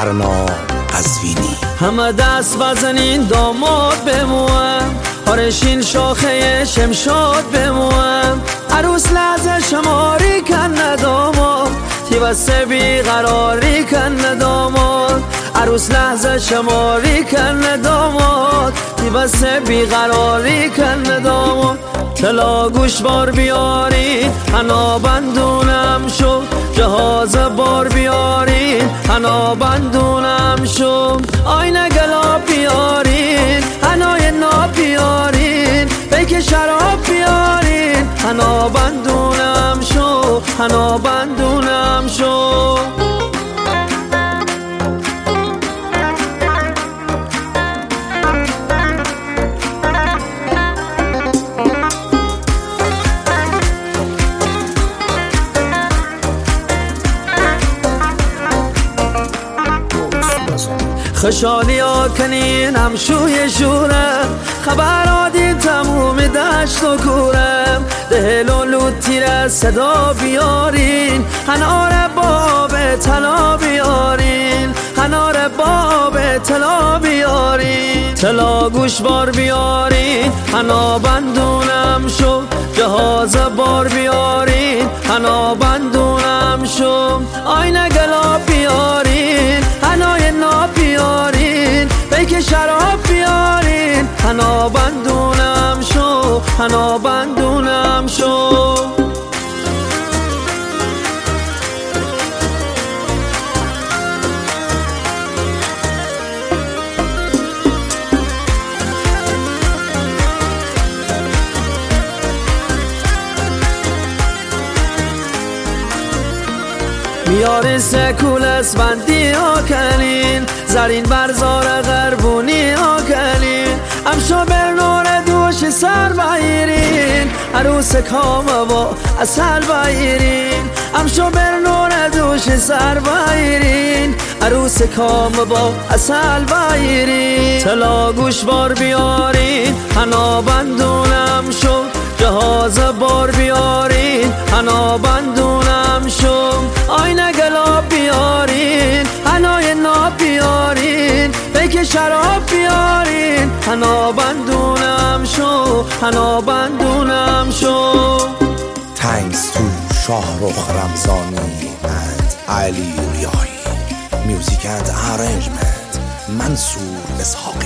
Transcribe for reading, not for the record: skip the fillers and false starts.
فرنام قزوینی. همه دست بزنین داماد بموام، آرشین شاخه شمشاد بموام. عروس لحظه شماری کن داماد، تیوسته بیقراری کن داماد. عروس لحظه شماری کن داماد، تیوسته بیقراری کن داماد. طلا گوش بار بیارین حنا بندونم شو، جهاز بار بیارین حنا بندونم شو. آینه گلا بیارین حنای نا بیارین، بیک شراب بیارین حنا بندونم شو، حنا بندونم شو. خشالی ها کنین همشوی شورم، خبر آدین تموم دشت و کورم. دهل و لوتیر صدا بیارین، هنار باب طلا بیارین، هنار باب طلا بیارین. طلا گوش بار بیارین حنا بندونم شو، جهاز بار بیارین حنا بندونم شو. آینه گلا بیارین حنای نا بیارین، بیک شراب بیارین حنا بندونم شو، حنا بندونم شو. میاره سکول اسفندی ها کنین، زرین برزار غربونی ها کنین. امشا برنور دوش سر بایرین، عروس کام با اصل بایرین. امشا برنور دوش سر بایرین، عروس کام با اصل بایرین. طلا گوش بار بیارین حنا بندونم شو، جهاز بار بیارین حنا بندونم شو. آینه گلا بیارین حنای نا بیارین، بیک شراب بیارین حنا بندونم شو، حنا بندونم شو. Thanks to شاهرخ رمضانی and علی ریاحی. Music and arrangement منصور اسحاقی.